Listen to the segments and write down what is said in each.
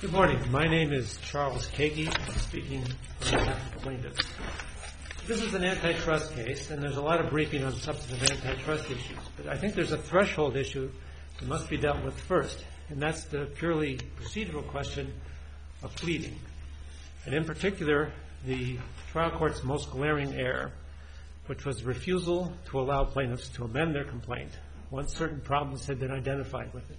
Good morning. My name is Charles Kagi. I'm speaking on behalf of the plaintiffs. This is an antitrust case, and there's a lot of briefing on substantive antitrust issues. But I think there's a threshold issue that must be dealt with first, and that's the purely procedural question of pleading. And in particular, the trial court's most glaring error, which was refusal to allow plaintiffs to amend their complaint once certain problems had been identified with it.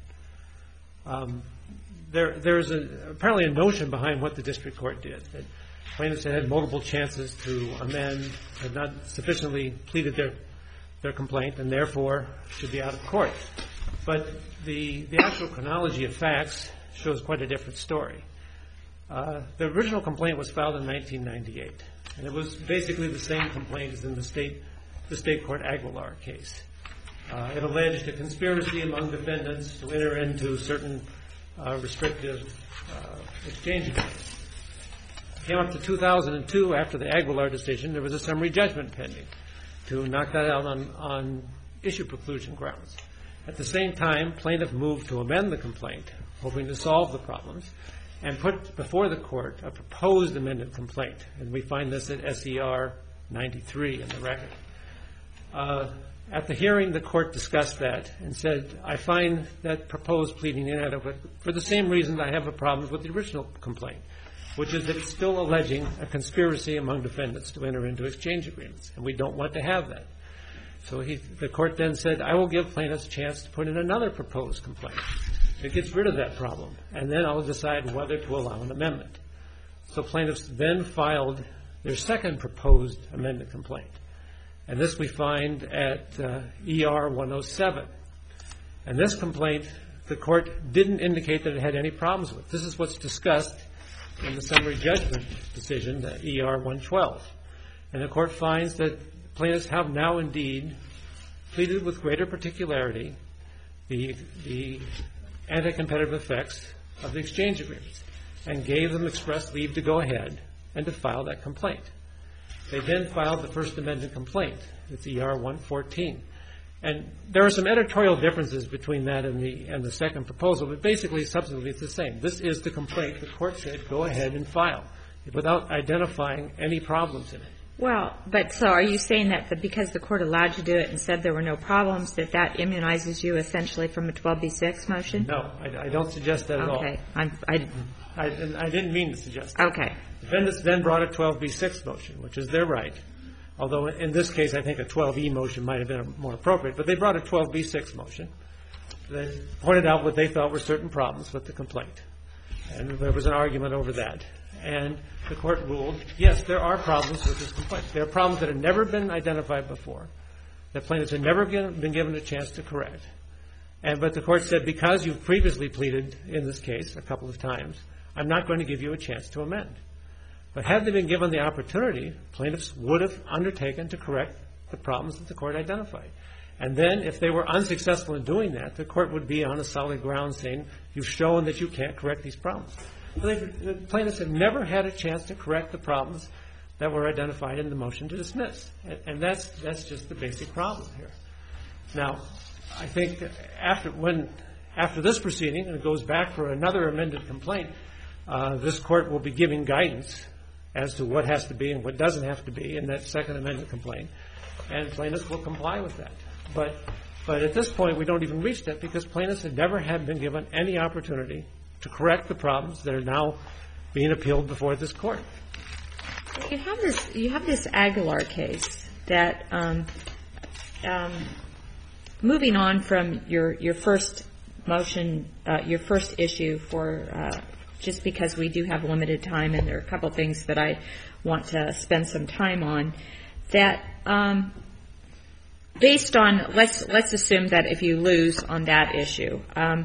There's apparently a notion behind what the district court did, that plaintiffs had multiple chances to amend, had not sufficiently pleaded their complaint, and therefore should be out of court. But the actual chronology of facts shows quite a different story. The original complaint was filed in 1998, and it was basically the same complaint as in the state court Aguilar case. It alleged a conspiracy among defendants to enter into certain restrictive exchange agreements. It came up to 2002, after the Aguilar decision, there was a summary judgment pending to knock that out on issue preclusion grounds. At the same time, plaintiff moved to amend the complaint, hoping to solve the problems, and put before the court a proposed amended complaint. And we find this at SER 93 in the record. At the hearing, the court discussed that and said, I find that proposed pleading inadequate for the same reason I have a problem with the original complaint, which is that it's still alleging a conspiracy among defendants to enter into exchange agreements, and we don't want to have that. So the court then said, I will give plaintiffs a chance to put in another proposed complaint. It gets rid of that problem, and then I'll decide whether to allow an amendment. So plaintiffs then filed their second proposed amended complaint. And this we find at ER 107. And this complaint, the court didn't indicate that it had any problems with. This is what's discussed in the summary judgment decision, ER 112. And the court finds that plaintiffs have now indeed pleaded with greater particularity the anti-competitive effects of the exchange agreements and gave them express leave to go ahead and to file that complaint. They then filed the first amended complaint. It's ER 114. And there are some editorial differences between that and the second proposal, but basically, substantively, it's the same. This is the complaint. The court said, go ahead and file, without identifying any problems in it. Well, but so are you saying that because the court allowed you to do it and said there were no problems, that immunizes you essentially from a 12b6 motion? No, I don't suggest that at all. Okay. I didn't mean to suggest that. Okay. Defendants then brought a 12b6 motion, which is their right. Although in this case, I think a 12e motion might have been more appropriate. But they brought a 12b6 motion that pointed out what they thought were certain problems with the complaint. And there was an argument over that. And the court ruled, yes, there are problems with this complaint. There are problems that have never been identified before, that plaintiffs have never been given a chance to correct. But the court said, because you've previously pleaded in this case a couple of times, I'm not going to give you a chance to amend. But had they been given the opportunity, plaintiffs would have undertaken to correct the problems that the court identified. And then, if they were unsuccessful in doing that, the court would be on a solid ground saying, you've shown that you can't correct these problems. The plaintiffs have never had a chance to correct the problems that were identified in the motion to dismiss. And that's just the basic problem here. Now, I think after this proceeding, and it goes back for another amended complaint, this court will be giving guidance as to what has to be and what doesn't have to be in that second amended complaint, and plaintiffs will comply with that. But at this point, we don't even reach that because plaintiffs have never been given any opportunity to correct the problems that are now being appealed before this court. You have this Aguilar case that, moving on from your first motion, your first issue for just because we do have limited time and there are a couple of things that I want to spend some time on, that based on, let's assume that if you lose on that issue,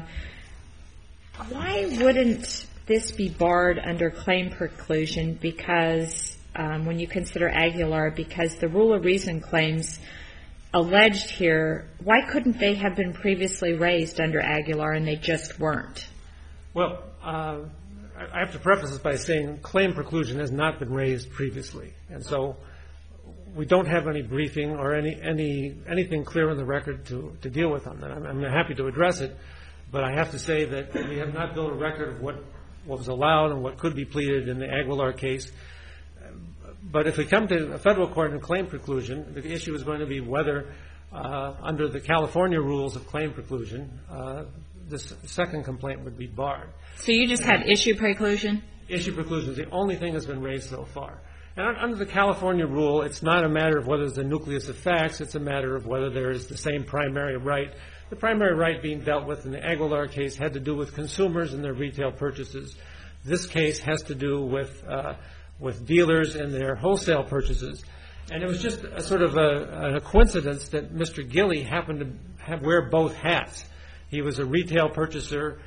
why wouldn't this be barred under claim preclusion? Because when you consider Aguilar, because the rule of reason claims alleged here, why couldn't they have been previously raised under Aguilar and they just weren't? Well, I have to preface this by saying claim preclusion has not been raised previously. And so we don't have any briefing or anything clear on the record to deal with on that. I'm happy to address it, but I have to say that we have not built a record of what was allowed and what could be pleaded in the Aguilar case. But if we come to a federal court in claim preclusion, the issue is going to be whether, under the California rules of claim preclusion, this second complaint would be barred. So you just had issue preclusion? Issue preclusion is the only thing that's been raised so far. And under the California rule, it's not a matter of whether there's a nucleus of facts. It's a matter of whether there is the same primary right. The primary right being dealt with in the Aguilar case had to do with consumers and their retail purchases. This case has to do with dealers and their wholesale purchases. And it was just a sort of a coincidence that Mr. Gilley happened to wear both hats. He was a retail purchaser,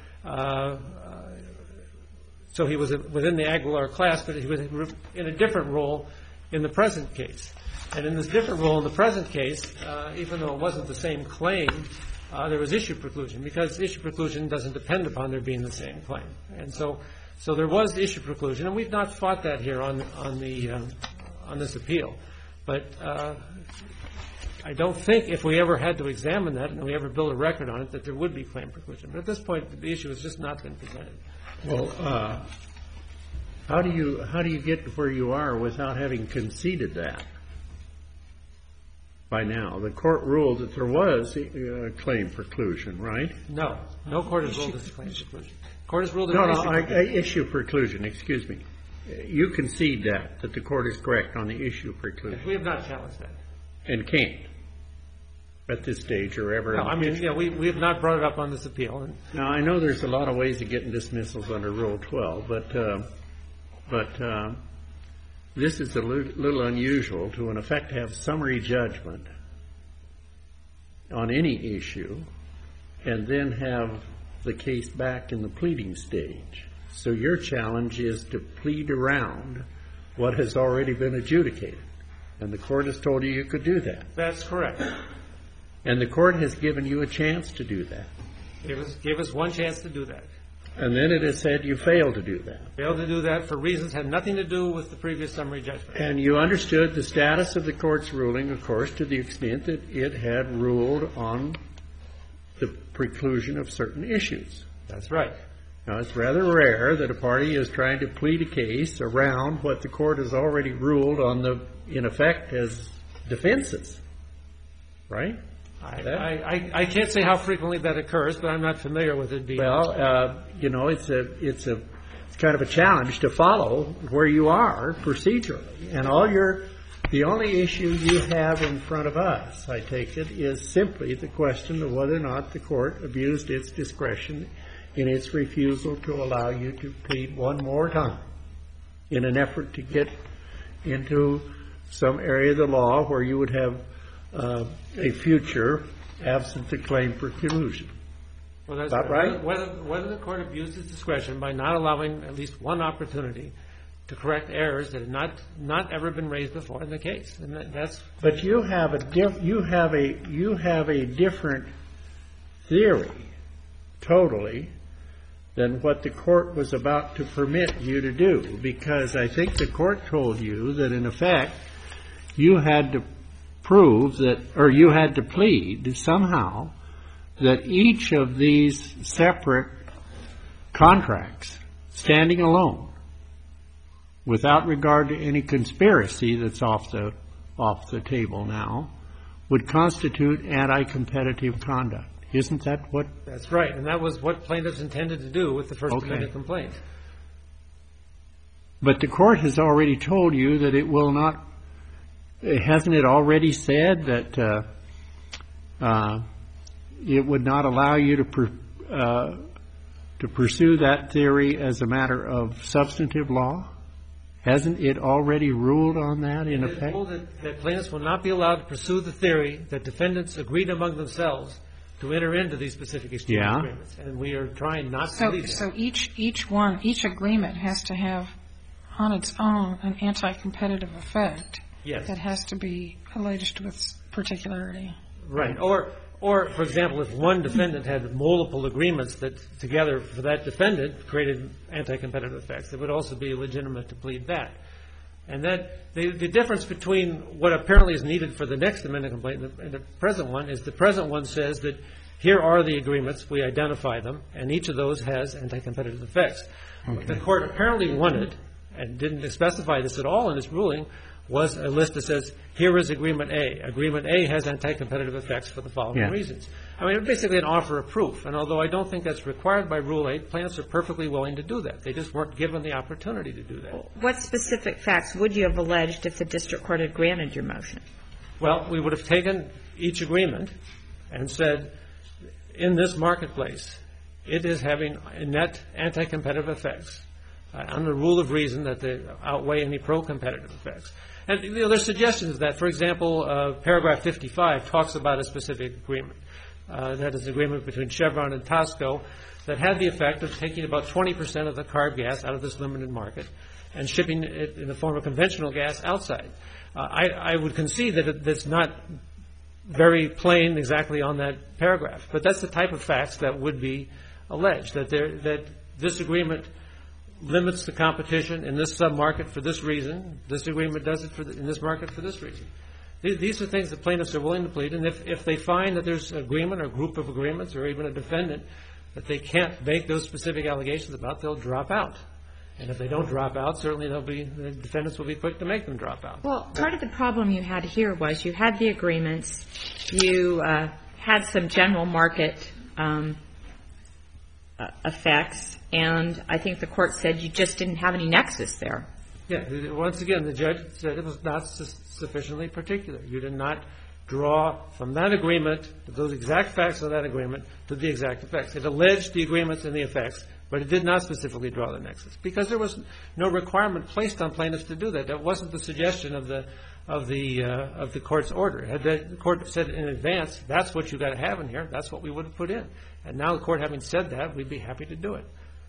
so he was within the Aguilar class, but he was in a different role in the present case. And in this different role in the present case, even though it wasn't the same claim, there was issue preclusion, because issue preclusion doesn't depend upon there being the same claim. And so there was issue preclusion, and we've not fought that here on this appeal. But I don't think if we ever had to examine that and we ever build a record on it that there would be claim preclusion. But at this point, the issue has just not been presented. Well, how do you get to where you are without having conceded that? By now, the court ruled that there was claim preclusion, right? No court has ruled as claim preclusion. Court has ruled issue preclusion. Excuse me. You concede that the court is correct on the issue preclusion. We have not challenged that, and can't at this stage or ever. No, I mean, we have not brought it up on this appeal. Now I know there's a lot of ways of getting dismissals under Rule 12, but this is a little unusual to, in effect, have summary judgment on any issue and then have the case back in the pleading stage. So your challenge is to plead around what has already been adjudicated. And the court has told you could do that. That's correct. And the court has given you a chance to do that. Gave us one chance to do that. And then it has said you failed to do that. Failed to do that for reasons had nothing to do with the previous summary judgment. And you understood the status of the court's ruling, of course, to the extent that it had ruled on the preclusion of certain issues. That's right. Now, it's rather rare that a party is trying to plead a case around what the court has already ruled on in effect, as defenses. Right? I can't say how frequently that occurs, but I'm not familiar with it being. Well, it's kind of a challenge to follow where you are procedurally. And the only issue you have in front of us, I take it, is simply the question of whether or not the court abused its discretion in its refusal to allow you to plead one more time in an effort to get into some area of the law where you would have a future absent the claim for collusion. Well, that's that right? Whether the court abused its discretion by not allowing at least one opportunity to correct errors that had not ever been raised before in the case, and that's. But you have a different theory, totally, than what the court was about to permit you to do, because I think the court told you that in effect you had to prove that, or you had to plead somehow that each of these separate contracts, standing alone, without regard to any conspiracy that's off the table now, would constitute anti-competitive conduct. Isn't that what? That's right, and that was what plaintiffs intended to do with the First Amendment complaint. But the court has already told you that it will not. Hasn't it already said that it would not allow you to pursue that theory as a matter of substantive law? Hasn't it already ruled on that in effect? It has ruled that plaintiffs will not be allowed to pursue the theory that defendants agreed among themselves to enter into these specific exchange agreements, and we are trying not to believe that. So each agreement has to have on its own an anti-competitive effect. Yes. That has to be alleged with particularity. Right. Or for example, if one defendant had multiple agreements that together for that defendant created anti-competitive effects, it would also be legitimate to plead that. And that the difference between what apparently is needed for the next amendment complaint and the present one is the present one says that here are the agreements, we identify them, and each of those has anti-competitive effects. What the court apparently wanted, and didn't specify this at all in its ruling, was a list that says, here is Agreement A. Agreement A has anti-competitive effects for the following reasons. I mean, basically an offer of proof. And although I don't think that's required by Rule 8, plaintiffs are perfectly willing to do that. They just weren't given the opportunity to do that. What specific facts would you have alleged if the district court had granted your motion? Well, we would have taken each agreement and said, in this marketplace, it is having net anti-competitive effects on the rule of reason that they outweigh any pro-competitive effects. And there's suggestions of that. For example, paragraph 55 talks about a specific agreement. That is an agreement between Chevron and Tosco that had the effect of taking about 20% of the carb gas out of this limited market and shipping it in the form of conventional gas outside. I would concede that it's not very plain exactly on that paragraph, but that's the type of facts that would be alleged, that this agreement limits the competition in this sub-market for this reason. This agreement does it in this market for this reason. These are things that plaintiffs are willing to plead, and if they find that there's an agreement or group of agreements or even a defendant that they can't make those specific allegations about, they'll drop out. And if they don't drop out, certainly the defendants will be quick to make them drop out. Well, part of the problem you had here was you had the agreements, you had some general market effects, and I think the court said you just didn't have any nexus there. Yeah. Once again, the judge said it was not sufficiently particular. You did not draw from that agreement, those exact facts of that agreement, to the exact effects. It alleged the agreements and the effects, but it did not specifically draw the nexus because there was no requirement placed on plaintiffs to do that. That wasn't the suggestion of the court's order. Had the court said in advance, that's what you got to have in here, that's what we would have put in. And now the court having said that, we'd be happy to do it.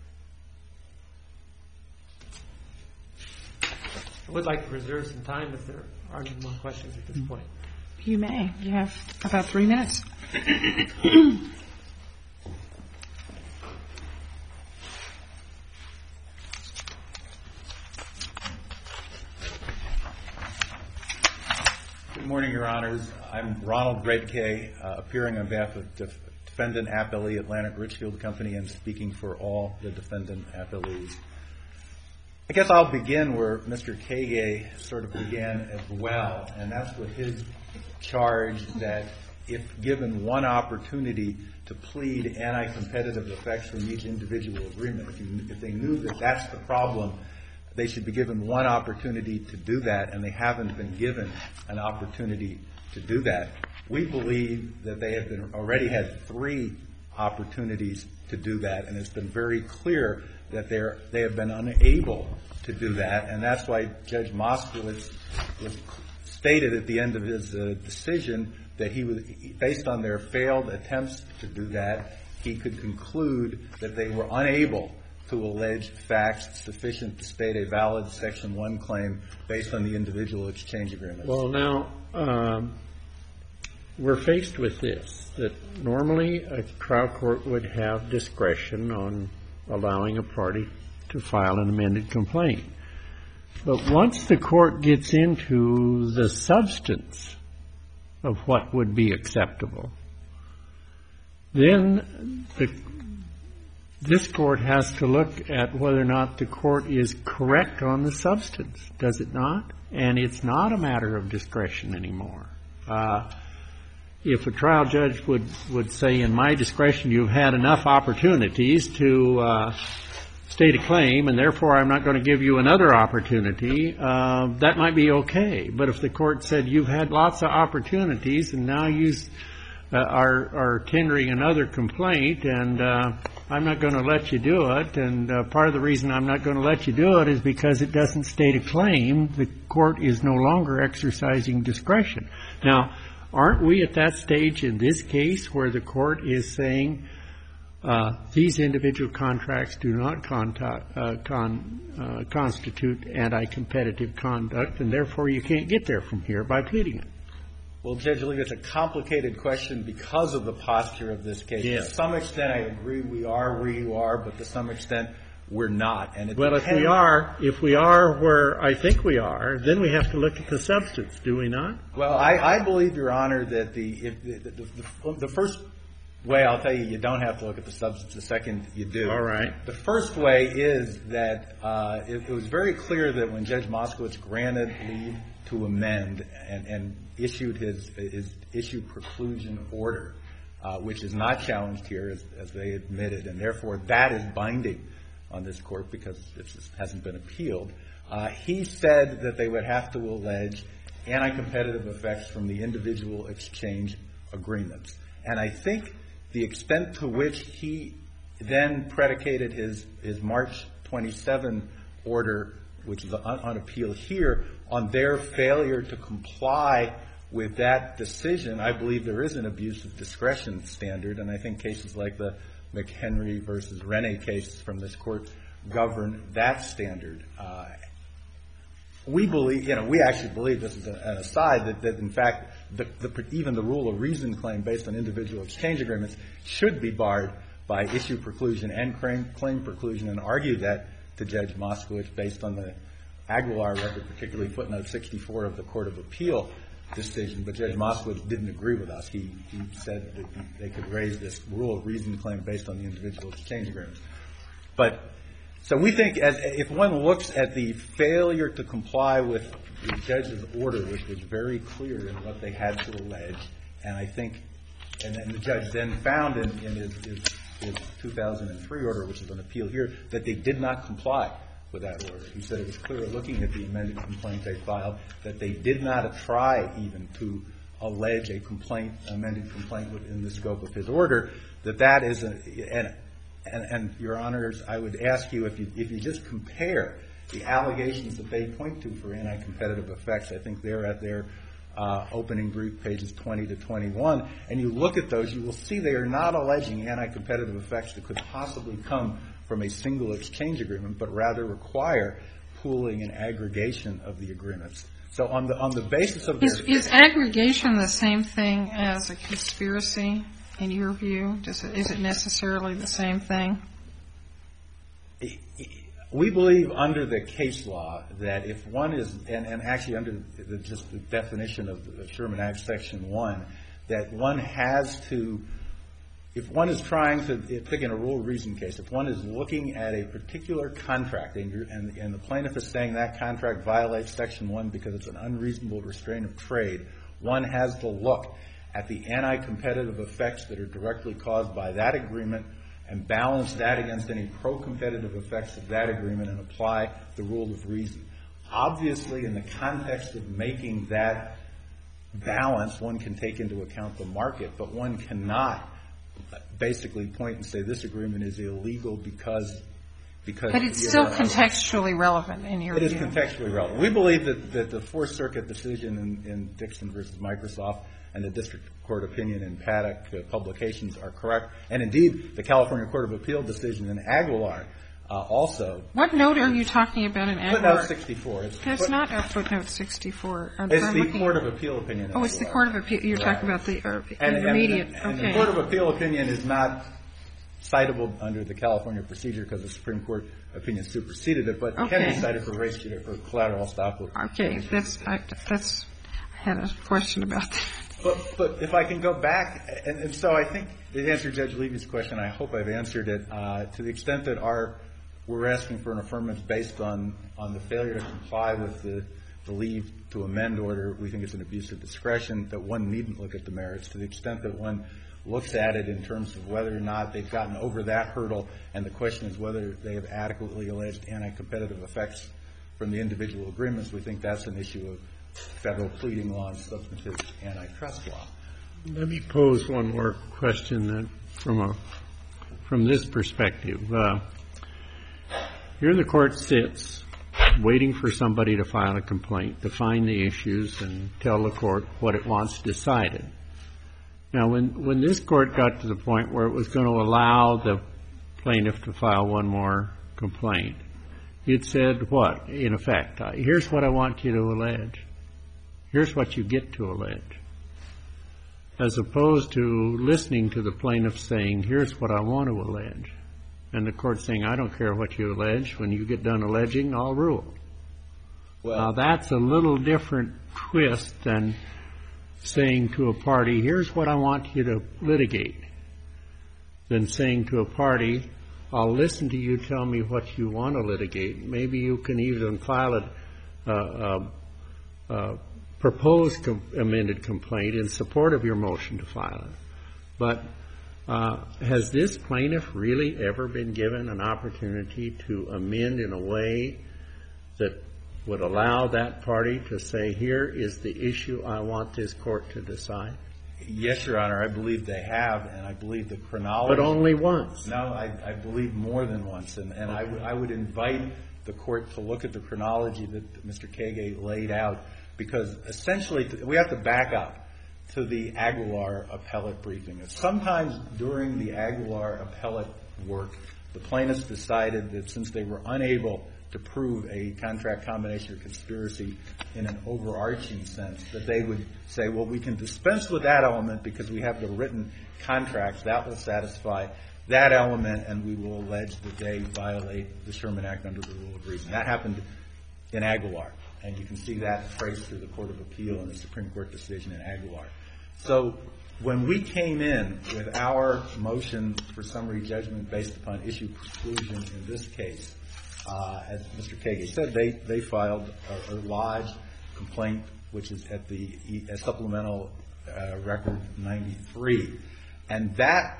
I would like to reserve some time if there aren't any more questions at this point. You may. You have about 3 minutes. Good morning, Your Honors. I'm Ronald Redkay, appearing on behalf of Defendant Appellee Atlantic Richfield Company and speaking for all the defendant appellees. I guess I'll begin where Mr. Kage sort of began as well, and that's with his charge that if given one opportunity to plead anti-competitive effects from each individual agreement, if they knew that that's the problem, they should be given one opportunity to do that, and they haven't been given an opportunity to do that. We believe that they have already had 3 opportunities to do that, and it's been very clear that they have been unable to do that, and that's why Judge Moskowitz stated at the end of his decision that he was, based on their failed attempts to do that, he could conclude that they were unable to allege facts sufficient to state a valid Section 1 claim based on the individual exchange agreements. Well, now, we're faced with this, that normally a trial court would have discretion on allowing a party to file an amended complaint. But once the court gets into the substance of what would be acceptable, then this court has to look at whether or not the court is correct on the substance, does it not? And it's not a matter of discretion anymore. If a trial judge would say, in my discretion, you've had enough opportunities to state a claim, and therefore I'm not going to give you another opportunity, that might be okay. But if the court said you've had lots of opportunities and now you are tendering another complaint and I'm not going to let you do it, and part of the reason I'm not going to let you do it is because it doesn't state a claim, the court is no longer exercising discretion. Now, aren't we at that stage in this case where the court is saying these individual contracts do not constitute anti-competitive conduct, and therefore you can't get there from here by pleading it? Well, Judge Lee, it's a complicated question because of the posture of this case. Yes. To some extent, I agree we are where you are, but to some extent, we're not. And well, if we are where I think we are, then we have to look at the substance, do we not? Well, I believe, Your Honor, that the first way, I'll tell you, you don't have to look at the substance. The second, you do. All right. The first way is that it was very clear that when Judge Moskowitz granted leave to amend and issued his issue preclusion order, which is not challenged here, as they admitted, and therefore that is binding on this court because it hasn't been appealed. He said that they would have to allege anti-competitive effects from the individual exchange agreements. And I think the extent to which he then predicated his March 27 order, which is on appeal here, on their failure to comply with that decision, I believe there is an abuse of discretion standard, and I think cases like the McHenry versus Rene case from this court govern that standard. We believe, we actually believe, this is an aside, that in fact, even the rule of reason claim based on individual exchange agreements should be barred by issue preclusion and claim preclusion, and argued that to Judge Moskowitz based on the Aguilar record, particularly footnote 64 of the Court of Appeal decision. But Judge Moskowitz didn't agree with us. He said that they could raise this rule of reason claim based on the individual exchange agreements. So we think if one looks at the failure to comply with the judge's order, which was very clear in what they had to allege, and I think, and then the judge then found in his 2003 order, which is an appeal here, that they did not comply with that order. He said it was clear looking at the amended complaint they filed that they did not try even to allege a amended complaint within the scope of his order, that is and Your Honors, I would ask you if you just compare the allegations that they point to for anti-competitive effects, I think they're at their opening brief, pages 20 to 21, and you look at those, you will see they are not alleging anti-competitive effects that could possibly come from a single exchange agreement, but rather require pooling and aggregation of the agreements. So on the basis of their... Is aggregation the same thing as a conspiracy, in your view? Is it necessarily the same thing? We believe under the case law that if one is, and actually under just the definition of the Sherman Act Section 1, that one has to, if one is trying to, pick in a rule of reason case, if one is looking at a particular contract and the plaintiff is saying that contract violates Section 1 because it's an unreasonable restraint of trade, one has to look at the anti-competitive effects that are directly caused by that agreement and balance that against any pro-competitive effects of that agreement and apply the rule of reason. Obviously, in the context of making that balance, one can take into account the market, but one cannot basically point and say this agreement is illegal because But it's still contextually relevant in your view. It is contextually relevant. We believe that the Fourth Circuit decision in Dixon versus Microsoft and the district court opinion in Paddock publications are correct. And indeed, the California Court of Appeal decision in Aguilar also. What note are you talking about in Aguilar? Footnote 64. That's not a footnote 64. It's the Court of Appeal opinion. Oh, it's the Court of Appeal. You're talking about the intermediate. And the Court of Appeal opinion is not citable under the California procedure because the Supreme Court opinion superseded it, but can be cited for race for collateral estoppel. Okay, I had a question about that. But if I can go back, and so I think to answer Judge Levy's question, I hope I've answered it to the extent that we're asking for an affirmance based on the failure to comply with the leave to amend order. We think it's an abuse of discretion that one needn't look at the merits to the extent that one looks at it in terms of whether or not they've gotten over that hurdle, and the question is whether they have adequately alleged anti-competitive effects from the individual agreements. We think that's an issue of federal pleading law and substantive antitrust law. Let me pose one more question then from this perspective. Here the court sits waiting for somebody to file a complaint, to find the issues and tell the court what it wants decided. Now, when this court got to the point where it was going to allow the plaintiff to file one more complaint, it said what, in effect? Here's what I want you to allege. Here's what you get to allege. As opposed to listening to the plaintiff saying, here's what I want to allege. And the court saying, I don't care what you allege. When you get done alleging, I'll rule. Well, now, that's a little different twist than saying to a party, here's what I want you to litigate. than saying to a party, I'll listen to you tell me what you want to litigate. Maybe you can even file a proposed amended complaint in support of your motion to file it. But has this plaintiff really ever been given an opportunity to amend in a way that would allow that party to say, here is the issue I want this court to decide? Yes, Your Honor, I believe they have, and I believe the chronology... But only once. No, I believe more than once, and I would invite the court to look at the chronology that Mr. Kage laid out, because essentially we have to back up to the Aguilar appellate briefing. Sometimes during the Aguilar appellate work, the plaintiffs decided that since they were unable to prove a contract combination or conspiracy in an overarching sense, that they would say, well, we can dispense with that element because we have the written contracts. That will satisfy that element, and we will allege that they violate the Sherman Act under the rule of reason. That happened in Aguilar, and you can see that traced through the Court of Appeal and the Supreme Court decision in Aguilar. So when we came in with our motion for summary judgment based upon issue preclusion in this case, as Mr. Kage said, they filed a lodged complaint, which is at the supplemental record 93. And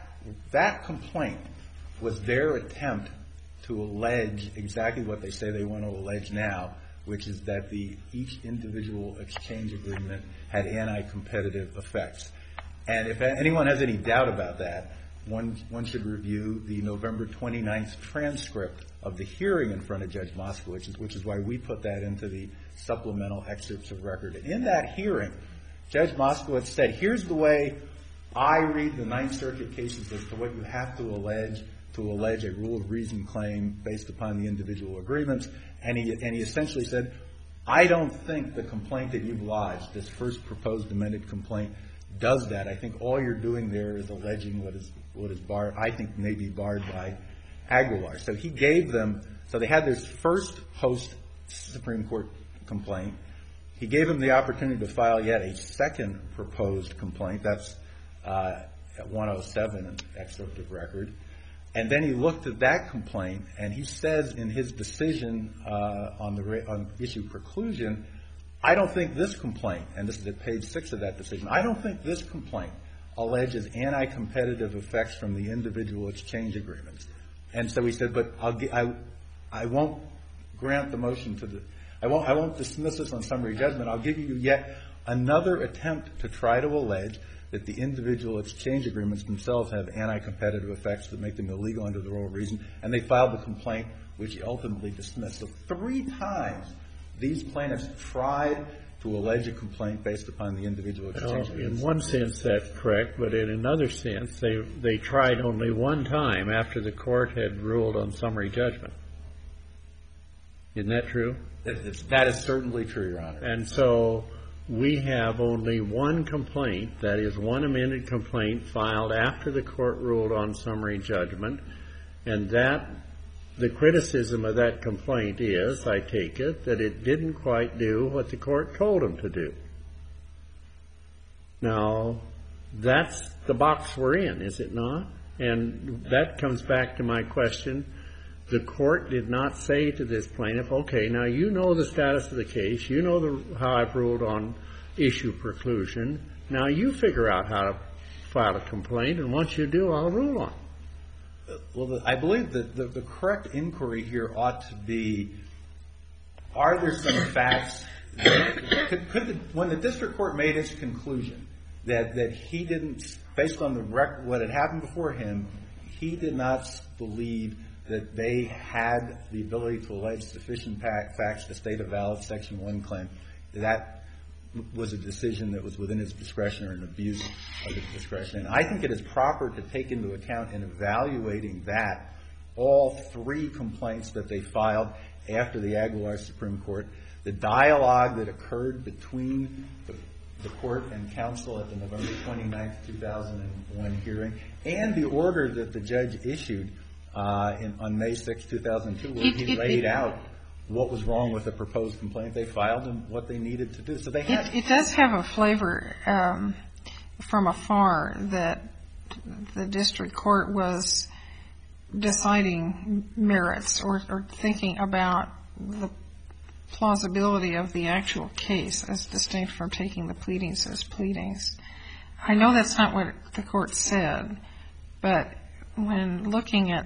that complaint was their attempt to allege exactly what they say they want to allege now, which is that each individual exchange agreement had anti-competitive effects. And if anyone has any doubt about that, one should review the November 29th transcript of the hearing in front of Judge Moskowitz, which is why we put that into the supplemental excerpts of record. In that hearing, Judge Moskowitz said, here's the way I read the Ninth Circuit cases as to what you have to allege a rule of reason claim based upon the individual agreements. And he essentially said, I don't think the complaint that you've lodged, this first proposed amended complaint, does that. I think all you're doing there is alleging what is barred, I think may be barred by Aguilar. So he gave them, so they had this first post-Supreme Court complaint. He gave them the opportunity to file yet a second proposed complaint. That's at 107 excerpt of record. And then he looked at that complaint, and he says in his decision on issue preclusion, I don't think this complaint, and this is at page 6 of that decision, I don't think this complaint alleges anti-competitive effects from the individual exchange agreements. And so he said, but I won't grant the motion to I won't dismiss this on summary judgment. I'll give you yet another attempt to try to allege that the individual exchange agreements themselves have anti-competitive effects that make them illegal under the rule of reason. And they filed the complaint, which he ultimately dismissed. So 3 times these plaintiffs tried to allege a complaint based upon the individual exchange agreements. In one sense, that's correct, but in another sense, they tried only one time after the court had ruled on summary judgment. Isn't that true? That is certainly true, Your Honor. And so we have only one complaint, that is one amended complaint filed after the court ruled on summary judgment, and that the criticism of that complaint is, I take it, that it didn't quite do what the court told them to do. Now, that's the box we're in, is it not? And that comes back to my question. The court did not say to this plaintiff, okay, now you know the status of the case, you know how I've ruled on issue preclusion, now you figure out how to file a complaint, and once you do, I'll rule on it. Well, I believe that the correct inquiry here ought to be, are there some facts, when the district court made its conclusion that he didn't, based on what had happened before him, he did not believe that they had the ability to allege sufficient facts to state a valid Section 1 claim, that was a decision that was within his discretion or an abuse of his discretion. And I think it is proper to take into account in evaluating that all 3 complaints that they filed after the Aguilar Supreme Court, the dialogue that occurred between the court and counsel at the November 29, 2001 hearing, and the order that the judge issued on May 6, 2002, where he laid out what was wrong with the proposed complaint they filed and what they needed to do. So they had. It does have a flavor from afar that the district court was deciding merits or thinking about the plausibility of the actual case as distinct from taking the pleadings as pleadings. I know that's not what the court said, but when looking at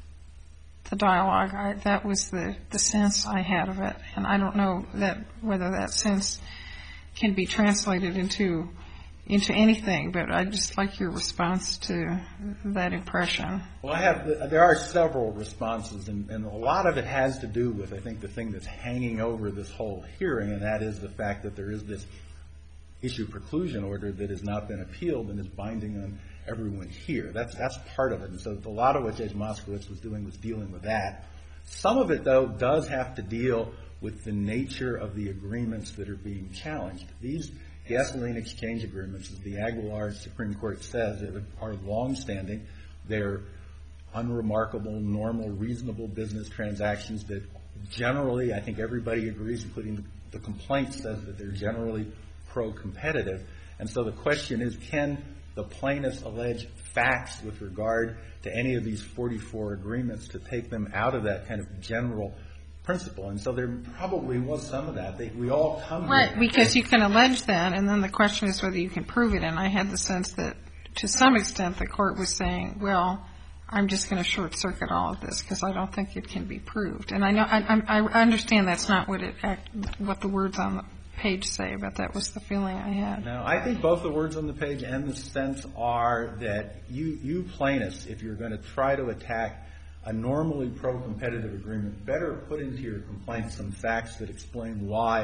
the dialogue, that was the sense I had of it, and I don't know whether that sense can be translated into anything, but I'd just like your response to that impression. Well, there are several responses, and a lot of it has to do with, I think, the thing that's hanging over this whole hearing, and that is the fact that there is this issue preclusion order that has not been appealed and is binding on everyone here. That's part of it, and so a lot of what Judge Moskowitz was doing was dealing with that. Some of it, though, does have to deal with the nature of the agreements that are being challenged. These gasoline exchange agreements, as the Aguilar Supreme Court says, are longstanding. They're unremarkable, normal, reasonable business transactions that generally, I think everybody agrees, including the complaint says that they're generally pro-competitive. And so the question is, can the plaintiffs allege facts with regard to any of these 44 agreements to take them out of that kind of general principle? And so there probably was some of that. We all come here. Right, because you can allege that, and then the question is whether you can prove it. And I had the sense that, to some extent, the court was saying, well, I'm just going to short-circuit all of this because I don't think it can be proved. And I know I understand that's not what the words on the page say, but that was the feeling I had. No, I think both the words on the page and the sense are that you plaintiffs, if you're going to try to attack a normally pro-competitive agreement, better put into your complaint some facts that explain why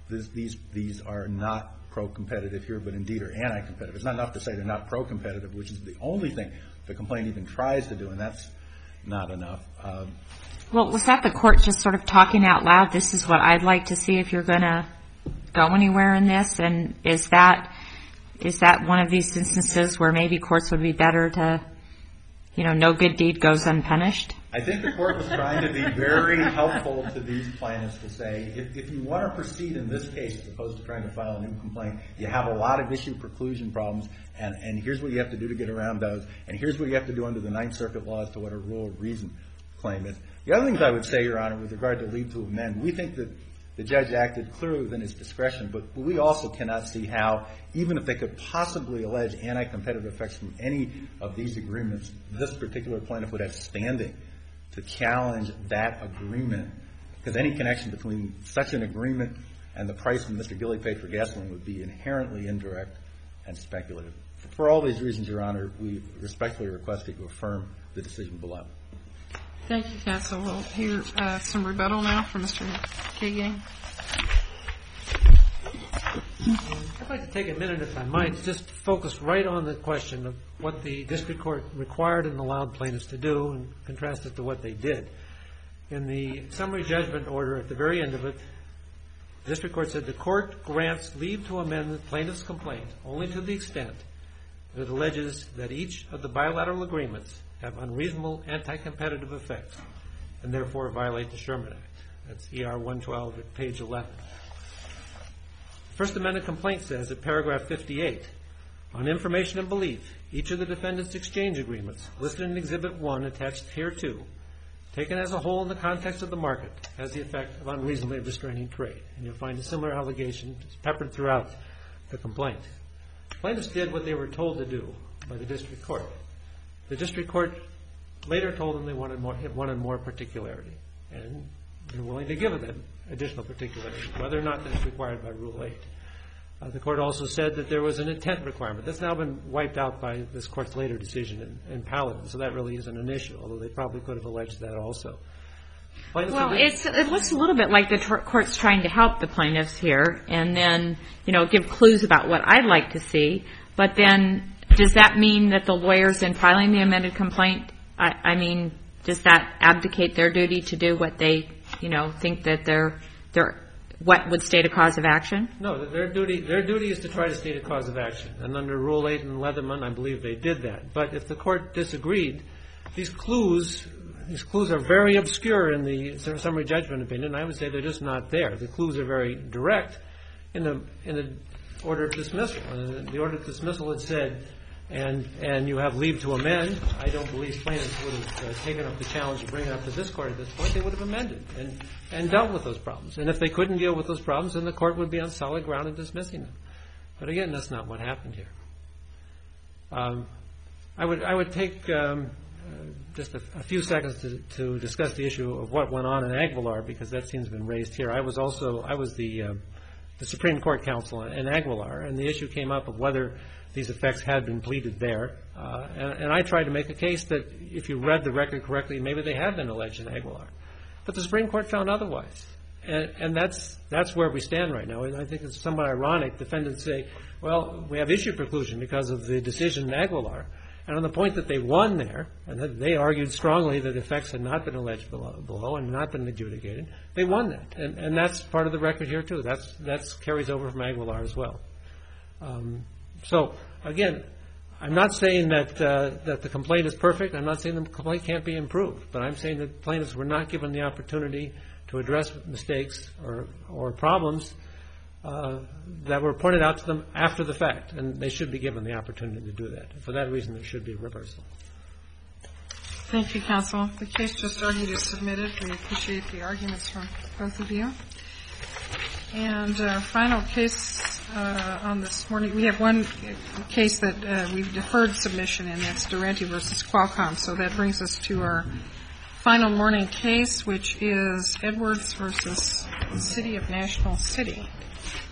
these are not pro-competitive here, but indeed are anti-competitive. It's not enough to say they're not pro-competitive, which is the only thing the complaint even tries to do, and that's not enough. Well, was that the court just sort of talking out loud? This is what I'd like to see if you're going to go anywhere in this, and is that one of these instances where maybe courts would be better to, no good deed goes unpunished? I think the court was trying to be very helpful to these plaintiffs to say, if you want to proceed in this case as opposed to trying to file a new complaint, you have a lot of issue preclusion problems, and here's what you have to do to get around those, and here's what you have to do under the Ninth Circuit law as to what a rule of reason claim is. The other things I would say, Your Honor, with regard to leave to amend, we think that the judge acted clearly within his discretion, but we also cannot see how, even if they could possibly allege anti-competitive effects from any of these agreements, this particular plaintiff would have standing to challenge that agreement, because any connection between such an agreement and the price that Mr. Gilley paid for gasoline would be inherently indirect and speculative. For all these reasons, Your Honor, we respectfully request that you affirm the decision below. Thank you, counsel. We'll hear some rebuttal now from Mr. Kagan. I'd like to take a minute, if I might, just focus right on the question of what the district court required and allowed plaintiffs to do and contrast it to what they did. In the summary judgment order at the very end of it, the district court said the court grants leave to amend the plaintiff's complaint only to the extent that it alleges that each of the bilateral agreements have unreasonable anti-competitive effects and therefore violate the Sherman Act. That's ER 112 at page 11. The First Amendment complaint says at paragraph 58, on information and belief, each of the defendant's exchange agreements listed in Exhibit 1 attached hereto, taken as a whole in the context of the market, has the effect of unreasonably restraining trade. And you'll find a similar allegation peppered throughout the complaint. Plaintiffs did what they were told to do by the district court. The district court later told them they wanted more particularity, and they're willing to give them additional particularity, whether or not that's required by Rule 8. The court also said that there was an intent requirement. That's now been wiped out by this court's later decision in Paladin, so that really isn't an issue, although they probably could have alleged that also. Well, it looks a little bit like the court's trying to help the plaintiffs here and then, give clues about what I'd like to see, but then does that mean that the lawyers in filing the amended complaint, does that abdicate their duty to do what they, think that what would state a cause of action? No, their duty is to try to state a cause of action. And under Rule 8 in Leatherman, I believe they did that. But if the court disagreed, these clues are very obscure in the summary judgment opinion. I would say they're just not there. The clues are very direct in the order of dismissal. The order of dismissal had said, and you have leave to amend, I don't believe plaintiffs would have taken up the challenge of bringing it up to this Court at this point. They would have amended and dealt with those problems. And if they couldn't deal with those problems, then the Court would be on solid ground in dismissing them. But again, that's not what happened here. I would take just a few seconds to discuss the issue of what went on in Aguilar, because that seems to have been raised here. I was the Supreme Court counsel in Aguilar, and the issue came up of whether these effects had been pleaded there. And I tried to make a case that if you read the record correctly, maybe they had been alleged in Aguilar. But the Supreme Court found otherwise. And that's where we stand right now. And I think it's somewhat ironic. Defendants say, well, we have issue preclusion because of the decision in Aguilar. And on the point that they won there, and that they argued strongly that effects had not been alleged below and not been adjudicated, they won that. And that's part of the record here, too. That carries over from Aguilar as well. So, again, I'm not saying that the complaint is perfect. I'm not saying the complaint can't be improved. But I'm saying that plaintiffs were not given the opportunity to address mistakes or problems that were pointed out to them after the fact. And they should be given the opportunity to do that. For that reason, there should be a reversal. Thank you, counsel. The case just argued is submitted. We appreciate the arguments from both of you. And our final case on this morning, we have one case that we've deferred submission, and that's Durante v. Qualcomm. So that brings us to our final morning case, which is Edwards v. City of National City.